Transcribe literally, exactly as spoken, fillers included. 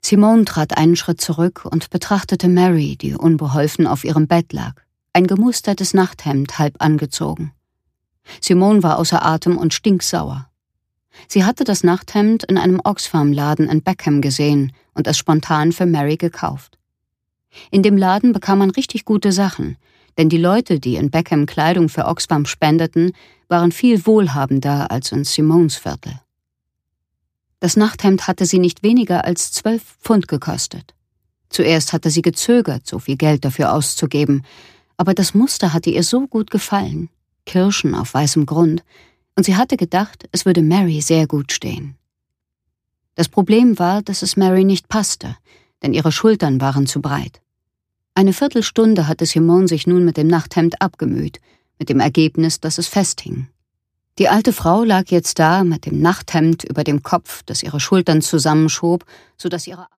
Simone trat einen Schritt zurück und betrachtete Mary, die unbeholfen auf ihrem Bett lag, ein gemustertes Nachthemd halb angezogen. Simone war außer Atem und stinksauer. Sie hatte das Nachthemd in einem Oxfam-Laden in Beckham gesehen und es spontan für Mary gekauft. In dem Laden bekam man richtig gute Sachen, denn die Leute, die in Beckham Kleidung für Oxfam spendeten, waren viel wohlhabender als in Simones Viertel. Das Nachthemd hatte sie nicht weniger als zwölf Pfund gekostet. Zuerst hatte sie gezögert, so viel Geld dafür auszugeben, aber das Muster hatte ihr so gut gefallen, Kirschen auf weißem Grund, und sie hatte gedacht, es würde Mary sehr gut stehen. Das Problem war, dass es Mary nicht passte, denn ihre Schultern waren zu breit. Eine Viertelstunde hatte Simone sich nun mit dem Nachthemd abgemüht, mit dem Ergebnis, dass es festhing. Die alte Frau lag jetzt da mit dem Nachthemd über dem Kopf, das ihre Schultern zusammenschob, sodass ihre